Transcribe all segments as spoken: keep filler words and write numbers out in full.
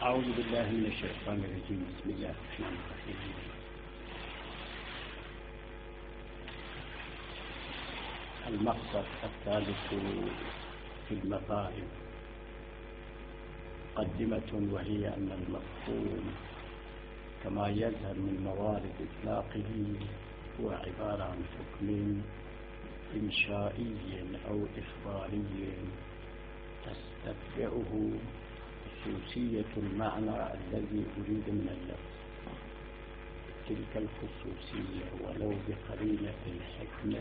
أعوذ بالله من الشيطان الرجيم. بسم الله الرحمن الرحيم. المقصد الثالث في المفاهيم مقدمة، وهي أن المفهوم كما يظهر من موارد إطلاقه هو عبارة عن حكم إنشائي أو إخباري تستتبعه خصوصية المعنى الذي أريد من اللفظ. تلك الخصوصية ولو بقرينة الحكمة،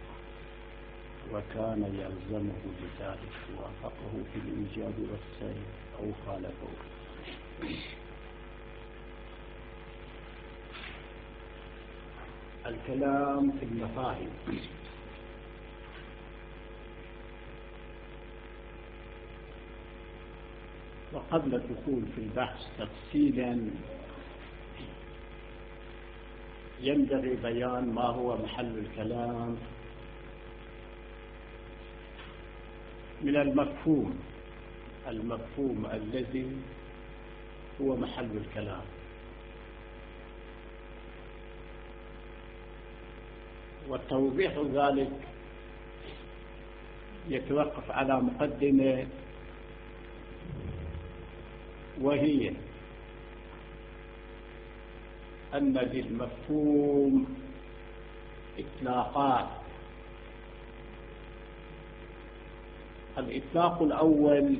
وكان يلزمه بذلك وافقه في الإيجاب والسلب أو خالفه. الكلام في المفاهيم. وقبل الدخول في البحث تفصيلا ينبغي بيان ما هو محل الكلام من المفهوم المفهوم الذي هو محل الكلام. وتوضيح ذلك يتوقف على مقدمة، وهي أن للمفهوم إطلاقات. الإطلاق الأول: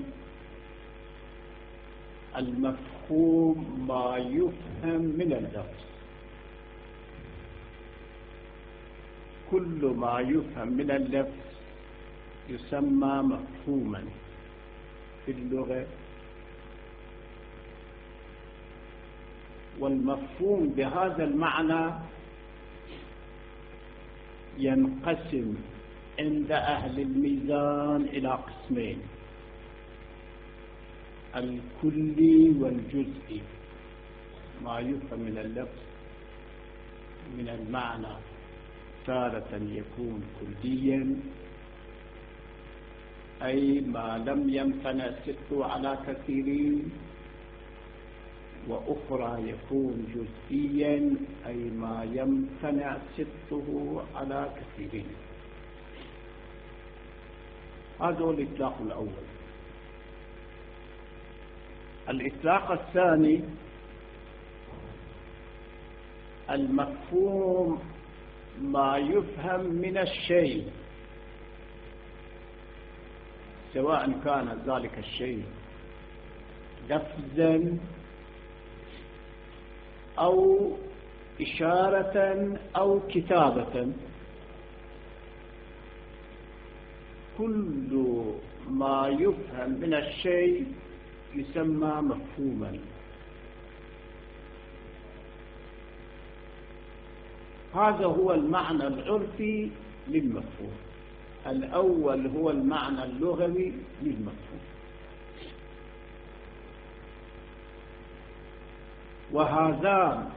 المفهوم ما يفهم من اللفظ. كل ما يفهم من اللفظ يسمى مفهوما في اللغة. والمفهوم بهذا المعنى ينقسم عند أهل الميزان إلى قسمين: الكلي والجزئي. ما يفهم من اللفظ من المعنى تارة يكون كليا، أي ما لم يمتنع سته على كثيرين، وأخرى يكون جزئيا، أي ما يمتنع سته على كثيرين. هذا هو الإطلاق الأول. الإطلاق الثاني: المفهوم ما يفهم من الشيء، سواء كان ذلك الشيء لفظا أو إشارة أو كتابة. كل ما يفهم من الشيء يسمى مفهوما. هذا هو المعنى العرفي للمفهوم. الأول هو المعنى اللغوي للمفهوم. وهذان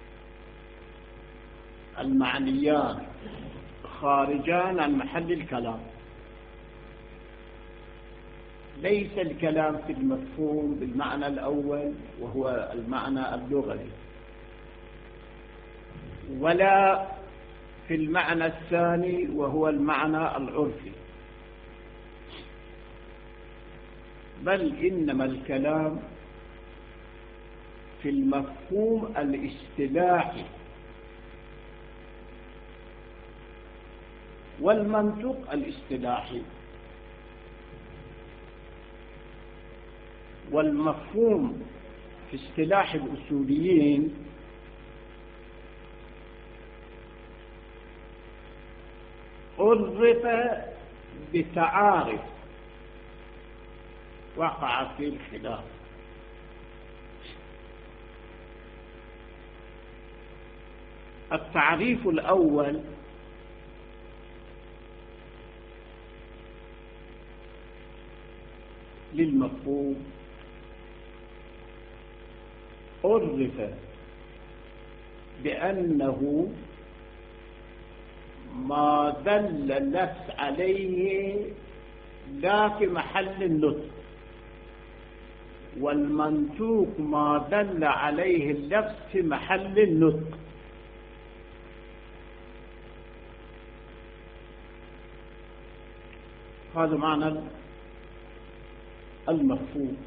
المعنيان خارجان عن محل الكلام. ليس الكلام في المفهوم بالمعنى الأول وهو المعنى اللغوي، ولا في المعنى الثاني وهو المعنى العرفي، بل إنما الكلام في المفهوم الاصطلاحي والمنطق الاصطلاحي. والمفهوم في اصطلاح الأصوليين عرف بتعارف وقع في الخلاف. التعريف الأول: للمفهوم عرف بأنه ما دل اللفظ عليه لا في محل النطق، والمنطوق ما دل عليه اللفظ في محل النطق. هذا معنى المفهوم.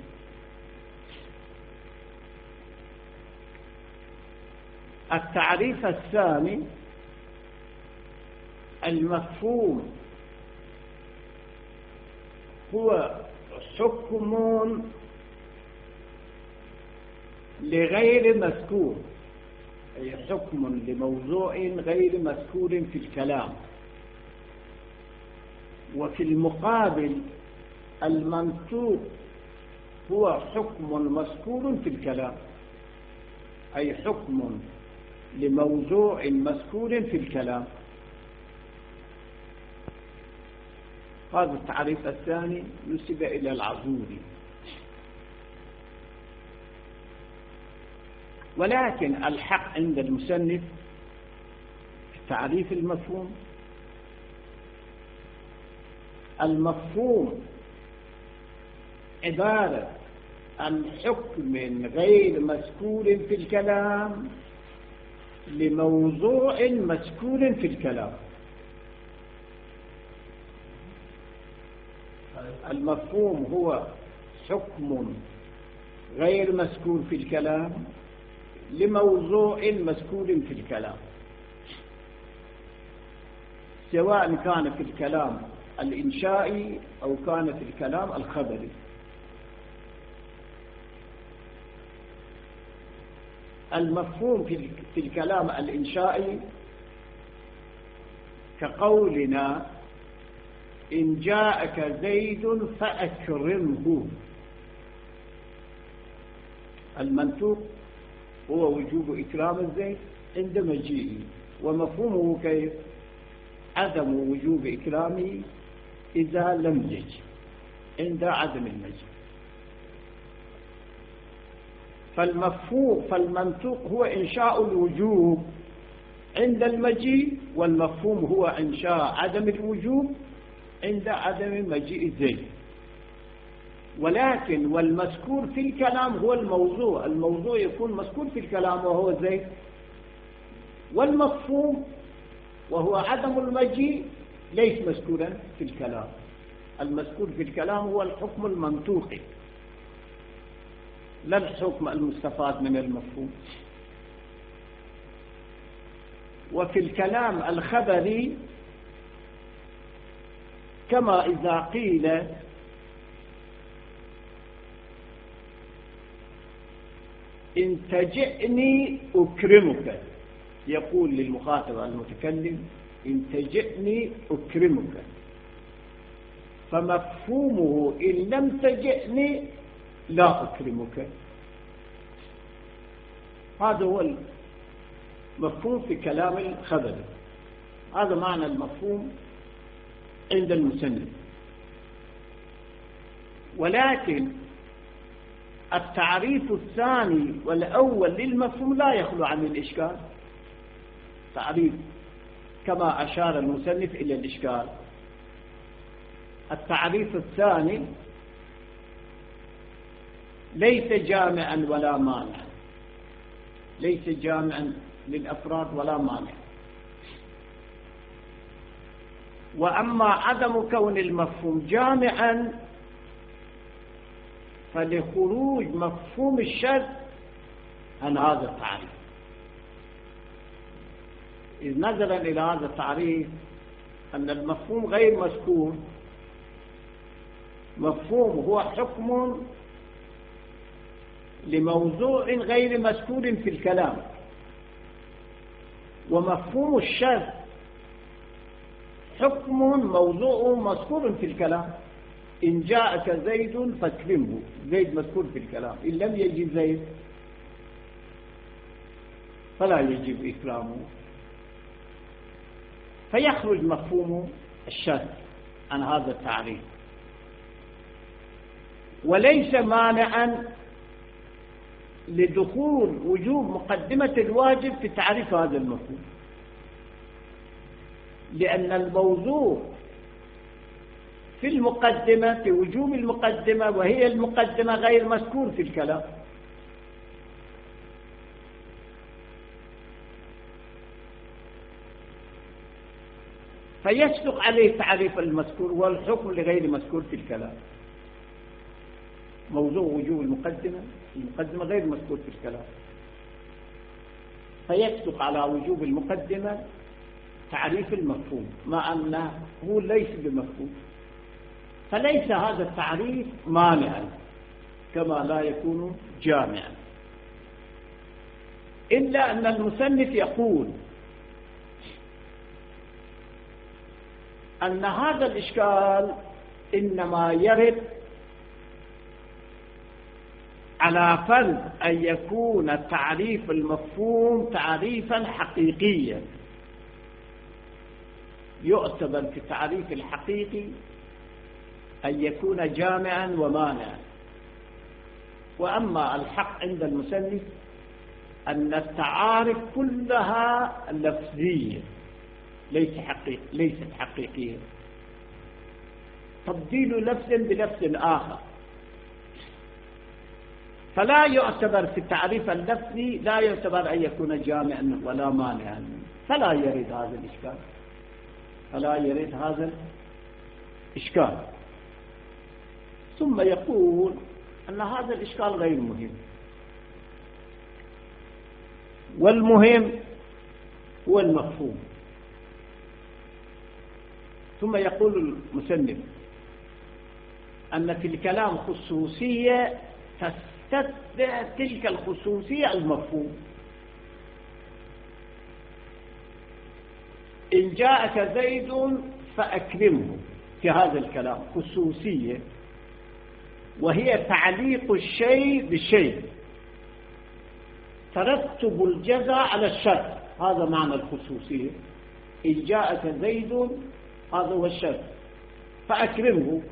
التعريف الثاني: المفهوم هو حكم لغير مذكور، أي حكم لموضوع غير مذكور في الكلام. وفي المقابل المنطوق هو حكم مذكور في الكلام، أي حكم لموضوع مذكور في الكلام. هذا التعريف الثاني نسب إلى العزوري. ولكن الحق عند المصنف في تعريف المفهوم: المفهوم عبارة عن حكم غير مذكور في الكلام لموضوع مذكور في الكلام. المفهوم هو حكم غير مذكور في الكلام لموضوع مذكور في الكلام، سواء كان في الكلام الإنشائي أو كان في الكلام الخبري. المفهوم في الكلام الإنشائي كقولنا: إن جاءك زيد فأكرمه. المنطوق هو وجوب إكرام الزيد عند مجيئه، ومفهومه كيف؟ عدم وجوب إكرامه إذا لم يجي، عند عدم المجيء. فالمفهوم فالمنطوق هو إنشاء الوجوب عند المجيء، والمفهوم هو إنشاء عدم الوجوب عند عدم مجيء زيد. ولكن والمذكور في الكلام هو الموضوع، الموضوع يكون مذكور في الكلام وهو زيد، والمفهوم وهو عدم المجيء ليس مذكورا في الكلام. المذكور في الكلام هو الحكم المنطوقي لا الحكم المستفاد من المفهوم. وفي الكلام الخبري كما إذا قيل: إن تجئني أكرمك، يقول للمخاطب المتكلم: إن تجئني أكرمك. فمفهومه: إن لم تجئني لا أكرمك. هذا هو المفهوم في كلام الخبر. هذا معنى المفهوم عند المصنف. ولكن التعريف الثاني والأول للمفهوم لا يخلو عن الإشكال. تعريف كما أشار المصنف إلى الإشكال. التعريف الثاني ليس جامعا ولا مانعا، ليس جامعا للأفراد ولا مانع. وأما عدم كون المفهوم جامعا فلخروج مفهوم الشرط عن هذا التعريف. إذ نظرا إلى هذا التعريف أن المفهوم غير مذكور، مفهوم هو حكم لموضوع غير مذكور في الكلام، ومفهوم الشرط حكم موضوع مذكور في الكلام. إن جاءك زيد فاكرمه، زيد مذكور في الكلام، إن لم يجي زيد فلا يجب إكرامه، فيخرج مفهوم الشرط عن هذا التعريف. وليس مانعا لدخول وجوب مقدمة الواجب في تعريف هذا المفهوم، لأن الموضوع في المقدمة، في وجوب المقدمة، وهي المقدمة غير مذكور في الكلام. فيصدق عليه تعريف المذكور والحكم لغير مذكور في الكلام. موضوع وجوب المقدمة، المقدمة غير مذكور في الكلام، فيصدق على وجوب المقدمة تعريف المفهوم مع أنه هو ليس بمفهوم، فليس هذا التعريف مانعا كما لا يكون جامعا، إلا أن المصنف يقول أن هذا الإشكال إنما يرد على فرض أن يكون تعريف المفهوم تعريفا حقيقيا، يعتبر في التعريف الحقيقي أن يكون جامعا ومانعا. وأما الحق عند المصنف أن التعارف كلها لفظية ليس حقيقية، ليست حقيقية، تبديل لفظ بلفظ آخر، فلا يعتبر في التعريف اللفظي، لا يعتبر أن يكون جامعا ولا مانعا، فلا يرد هذا الإشكال، فلا يرد هذا الإشكال. ثم يقول أن هذا الإشكال غير مهم، والمهم هو المفهوم. ثم يقول المصنف أن في الكلام خصوصية تستتبع تلك الخصوصية المفهوم. إن جاءك زيد فأكرمه، في هذا الكلام خصوصية، وهي تعليق الشيء بالشيء، ترتب الجزاء على الشرط، هذا معنى الخصوصية. إن جاءك زيد هذا هو الشرط، فأكرمه،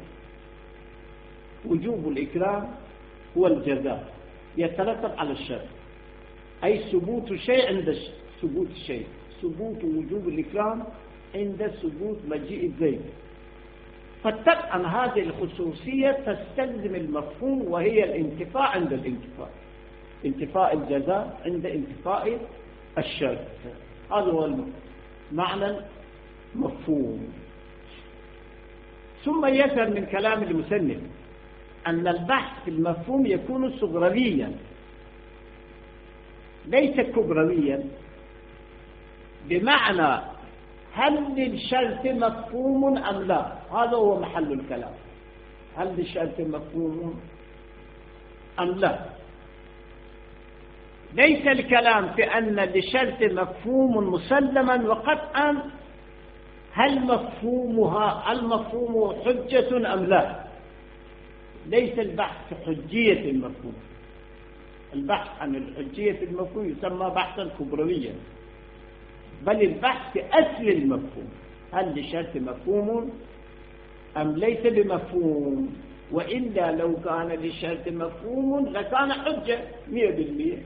وجوب الإكرام هو الجزاء يترتب على الشرط، أي ثبوت الشيء عند ثبوت الشيء، ثبوت وجوب الإكرام عند ثبوت مجيء زيد. فطبعا هذه الخصوصية تستلزم المفهوم، وهي الانتفاء عند الانتفاء، انتفاء الجزاء عند انتفاء الشرط. هذا هو معنى مفهوم. ثم يفهم من كلام المصنف أن البحث في المفهوم يكون صغرويا ليس كبرويا، بمعنى هل للشرط مفهوم أم لا، هذا هو محل الكلام، هل للشرط مفهوم أم لا. ليس الكلام في أن للشرط مفهوم مسلما وقطعا، هل مفهومها المفهوم حجة أم لا. ليس البحث في حجية المفهوم، البحث عن الحجية المفهوم يسمى بحثا كبرويا، بل البحث في أصل المفهوم، هل للشرط مفهوم أم ليس بمفهوم. وإلا لو كان للشرط مفهوم لكان حجة مئة بالمئة.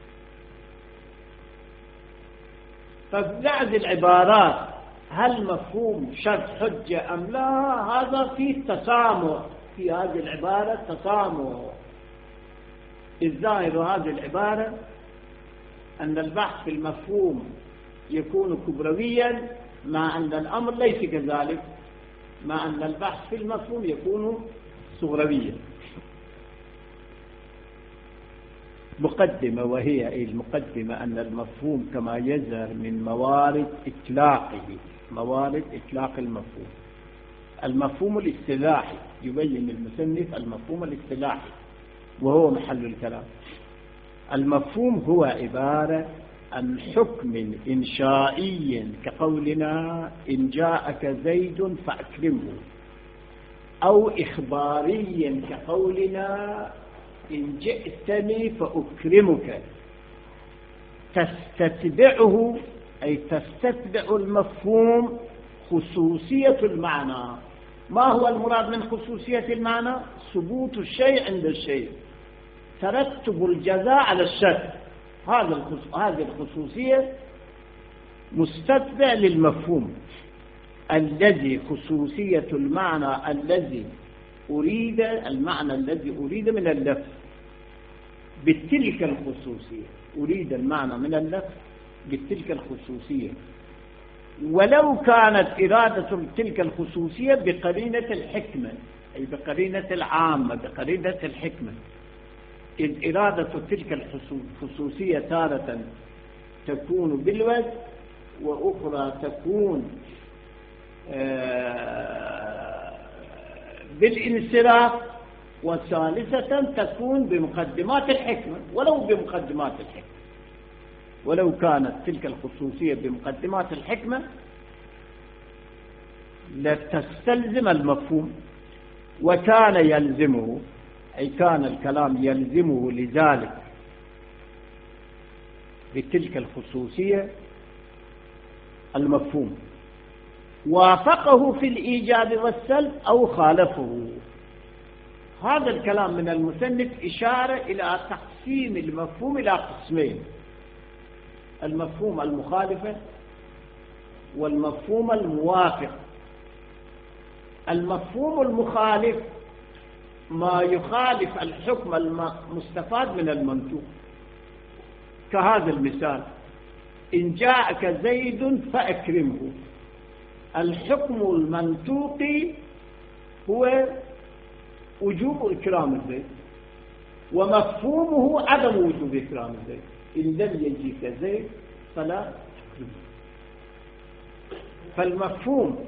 ففي بعض العبارات هل مفهوم شرط حجة أم لا، هذا فيه تسامح، في هذه العبارة تسامح. الظاهر هذه العبارة أن البحث في المفهوم يكون كبرويا، مع أن الأمر ليس كذلك، مع أن البحث في المفهوم يكون صغرويا. مقدمة، وهي المقدمة أن المفهوم كما يظهر من موارد إطلاقه، موارد إطلاق المفهوم. المفهوم الاصطلاحي، يبين المصنف المفهوم الاصطلاحي وهو محل الكلام. المفهوم هو عبارة عن حكم إنشائي كقولنا إن جاءك زيد فأكرمه، أو إخباري كقولنا إن جئتني فأكرمك، تستتبعه أي تستتبع المفهوم خصوصية المعنى. ما هو المراد من خصوصية المعنى؟ ثبوت الشيء عند الشيء، ترتب الجزاء على الشرط. هذا، هذه الخصوصية مستتبع للمفهوم. الذي خصوصية المعنى الذي أريد المعنى الذي أريد من اللفظ بتلك الخصوصية، أريد المعنى من اللفظ بتلك الخصوصية، ولو كانت إرادة تلك الخصوصية بقرينة الحكمة، أي بقرينة العامة، بقرينة الحكمة. إذ إرادة تلك الخصوصية تارة تكون بالوجه، وأخرى تكون بالانصراف، وثالثة تكون بمقدمات الحكمة، ولو بمقدمات الحكمة. ولو كانت تلك الخصوصية بمقدمات الحكمة لتستلزم المفهوم، وكان يلزمه، أي كان الكلام يلزمه لذلك بتلك الخصوصية المفهوم، وافقه في الإيجاب والسلب أو خالفه. هذا الكلام من المصنف إشارة إلى تقسيم المفهوم إلى قسمين: المفهوم المخالف والمفهوم الموافق. المفهوم المخالف ما يخالف الحكم المستفاد من المنطوق، كهذا المثال: إن جاءك زيد فأكرمه. الحكم المنطوقي هو وجوب إكرام الزيد، ومفهومه عدم وجوب إكرام الزيد. إن لم يجيك زيد فلا تكرمه. فالمفهوم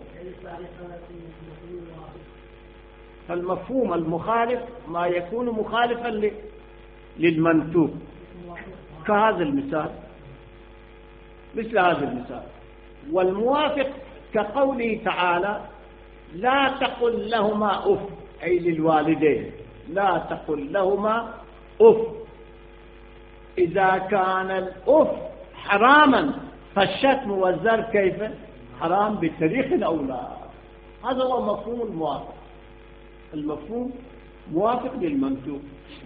فالمفهوم المخالف ما يكون مخالفا للمنطوق، كهذا المثال، مثل هذا المثال. والموافق كقوله تعالى: لا تقل لهما أف، أي للوالدين، لا تقل لهما أف. إذا كان الأف حراما فالشتم والزر كيف حرام بطريق أو لا. هذا هو مفهوم الموافق. المفهوم موافق للمنطوق.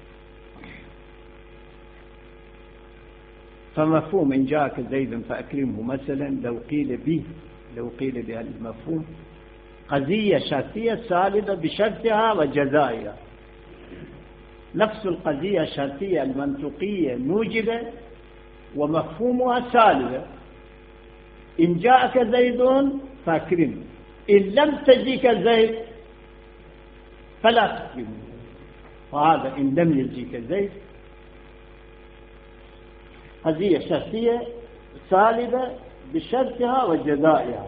فمفهوم إن جاءك زيد فأكرمه مثلا، لو قيل به لو قيل بهذا المفهوم قضية شرطية سالبة بشرطها وجزائها. نفس القضية الشرطية المنطقية موجبة ومفهومها سالبة. إن جاءك زيد فأكرمه، إن لم تجيك زيد فلا تكرمه. وهذا إن لم يجيك زيد قضية شرطية سالبة بشرطها وجزائها،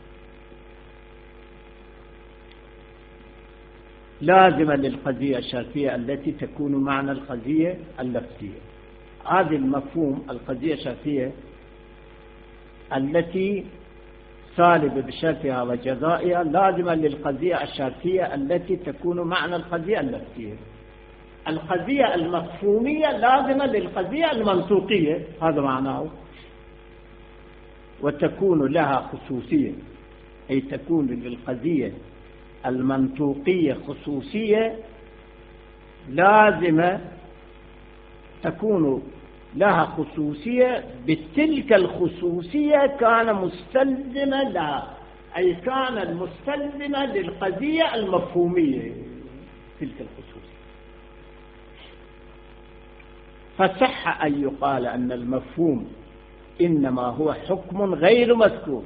لازمة للقضية الشرطية التي تكون معنى القضية اللفظية. هذا المفهوم القضية الشرطية التي سالبة بشرطها وجزائها لازمة للقضية الشرطية التي تكون معنى القضية اللفظية. القضية المفهومية لازمة للقضية المنطوقية، هذا معناه. وتكون لها خصوصية، أي تكون للقضية المنطوقية خصوصية لازمة، تكون لها خصوصية بتلك الخصوصية كان مستلزمة لها، أي كان المستلزمة للقضية المفهومية تلك الخصوصية. فصح أن يقال أن المفهوم إنما هو حكم غير مذكور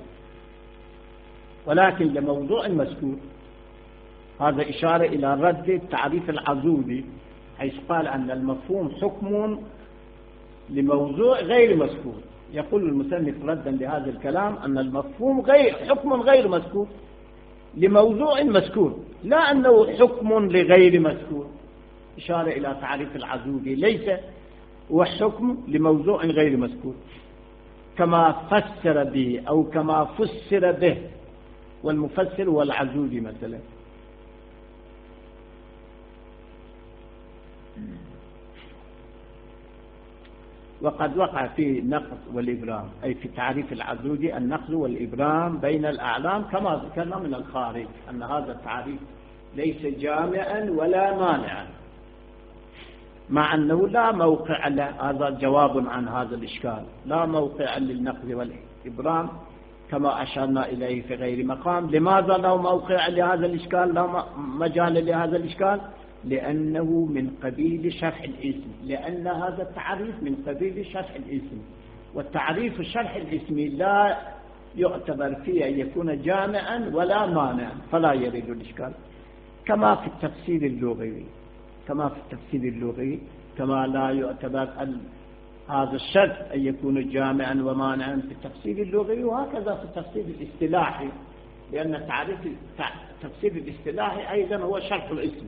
ولكن لموضوع مذكور. هذا إشارة إلى رد التعريف العزوبي، حيث قال أن المفهوم حكم لموضوع غير مذكور. يقول المصنف ردا لهذا الكلام أن المفهوم غير حكم غير مذكور لموضوع مذكور، لا أنه حكم لغير مذكور. إشارة إلى تعريف العزوبي، ليس هو حكم لموضوع غير مذكور كما فسر به أو كما فسر به، والمفسر هو العزوبي مثلا. وقد وقع في النقض والإبرام، أي في تعريف العزوبي النقض والإبرام بين الأعلام كما ذكرنا من الخارج، أن هذا التعريف ليس جامعا ولا مانعا، مع أنه لا موقع له. هذا جواب عن هذا الإشكال، لا موقع للنقض والإبرام كما أشرنا إليه في غير مقام. لماذا له موقع لهذا الإشكال، له مجال لهذا الإشكال؟ لأنه من قبيل شرح الاسم، لأن هذا التعريف من قبيل شرح الاسم، والتعريف الشرح الاسمي لا يعتبر فيه أن يكون جامعا ولا مانعا، فلا يريد الإشكال. كما في التفسير اللغوي كما في التفسير اللغوي كما لا يعتبر هذا الشرط أن يكون جامعا ومانعا في التفسير اللغوي، وهكذا في التفسير الاصطلاحي، لأن تعريف التفسير الاصطلاحي أيضا هو شرح الاسم.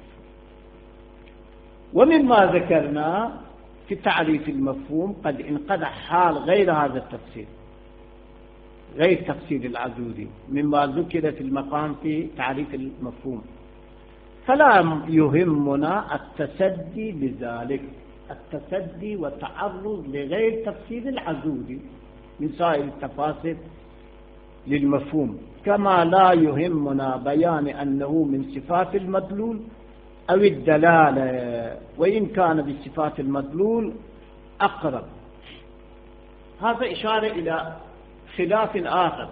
ومما ذكرنا في تعريف المفهوم قد انقدح حال غير هذا التفسير، غير تفسير العزوري، مما ذكر في المقام في تعريف المفهوم، فلا يهمنا التسدي لذلك، التسدي والتعرض لغير تفسير العزوري من سائر التفاسير للمفهوم، كما لا يهمنا بيان أنه من صفات المدلول أو الدلالة، وإن كان بصفات المدلول أقرب. هذا إشارة إلى خلاف آخر،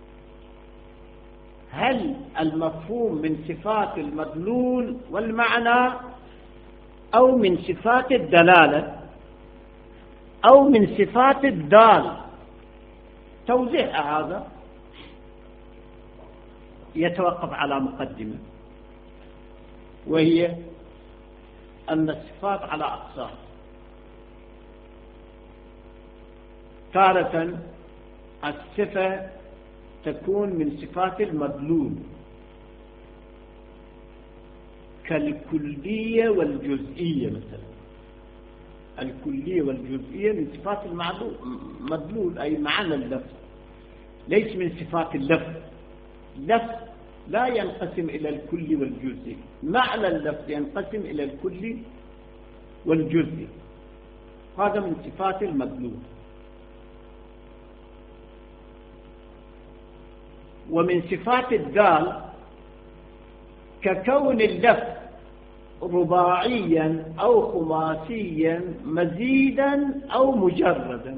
هل المفهوم من صفات المدلول والمعنى أو من صفات الدلالة أو من صفات الدال؟ توزيع هذا يتوقف على مقدمة، وهي أن الصفات على أقسام. تارة الصفة تكون من صفات المدلول كالكلية والجزئية مثلا. الكلية والجزئية من صفات المدلول أي معنى اللفظ، ليس من صفات اللفظ. اللفظ لا ينقسم إلى الكل والجزء، معنى اللفظ ينقسم إلى الكل والجزء، هذا من صفات المدلول. ومن صفات الدال ككون اللفظ رباعيا أو خماسيا مزيدا أو مجردا،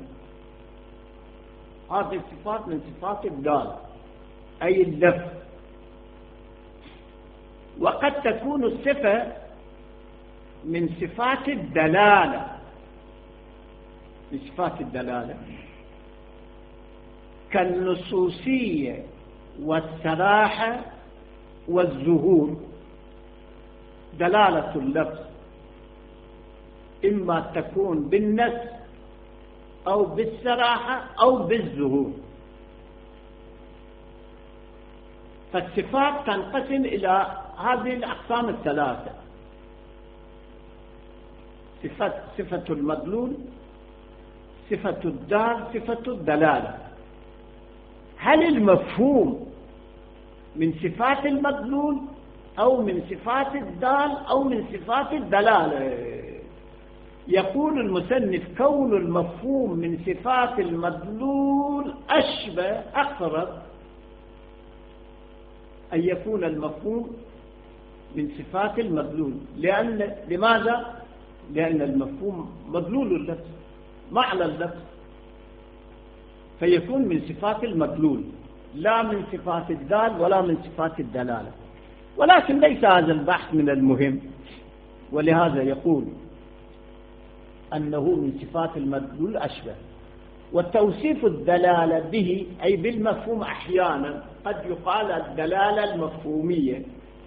هذه الصفات من صفات الدال أي اللفظ. وقد تكون الصفة من صفات الدلالة، من صفات الدلالة كالنصوصية والصراحة والظهور. دلالة اللفظ إما تكون بالنص أو بالصراحة أو بالظهور. فالصفات تنقسم إلى هذه الأقسام الثلاثة: صفة, صفة المدلول، صفة الدال، صفة الدلالة. هل المفهوم من صفات المدلول أو من صفات الدال أو من صفات الدلالة؟ يقول المصنف: كون المفهوم من صفات المدلول أشبه أقرب أن يكون المفهوم من صفات المدلول. لأن لماذا؟ لأن المفهوم مدلول اللفظ، معنى اللفظ، فيكون من صفات المدلول لا من صفات الدال ولا من صفات الدلالة. ولكن ليس هذا البحث من المهم، ولهذا يقول أنه من صفات المدلول أشبه. والتوصيف الدلالة به أي بالمفهوم أحيانا قد يقال الدلالة المفهومية،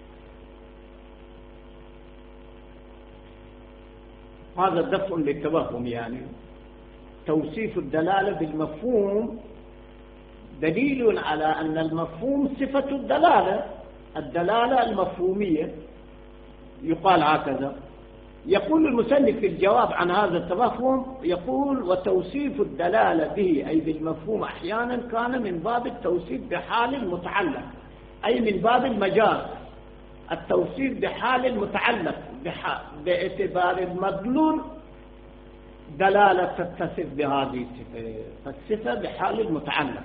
هذا دفع للتوهم، يعني توصيف الدلالة بالمفهوم دليل على أن المفهوم صفة الدلالة، الدلالة المفهومية، يقال هكذا. يقول المصنف في الجواب عن هذا التوهم، يقول: وتوصيف الدلالة به أي بالمفهوم أحيانا كان من باب التوصيف بحال المتعلق، أي من باب المجاز، التوصيف بحال المتعلق باعتبار المدلول دلالة تتصف بهذه الصفة، فالصفة بحال المتعلق.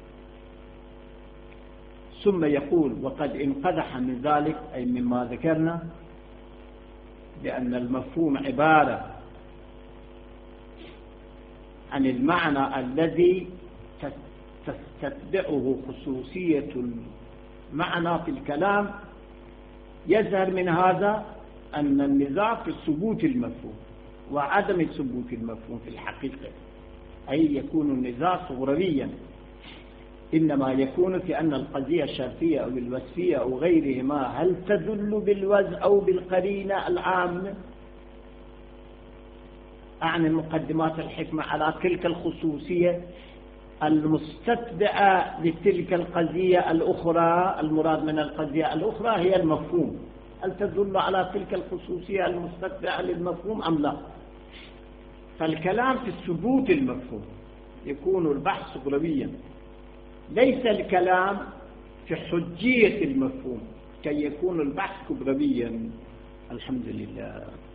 ثم يقول: وقد انقدح من ذلك أي مما ذكرنا بأن المفهوم عبارة عن المعنى الذي تتبعه خصوصية المعنى في الكلام، يظهر من هذا أن النزاع في ثبوت المفهوم وعدم ثبوت المفهوم في الحقيقة، أي يكون النزاع صغريا، إنما يكون في أن القضية الشرطية أو الوصفية أو غيرهما هل تدل بالوجه أو بالقرينة العامة عن مقدمات الحكمة على تلك الخصوصية المستتبعة لتلك القضية الأخرى. المراد من القضية الأخرى هي المفهوم، هل تدل على تلك الخصوصية المستتبعة للمفهوم أم لا؟ فالكلام في ثبوت المفهوم يكون البحث صغريا، ليس الكلام في حجية المفهوم كي يكون البحث كبرويا. الحمد لله.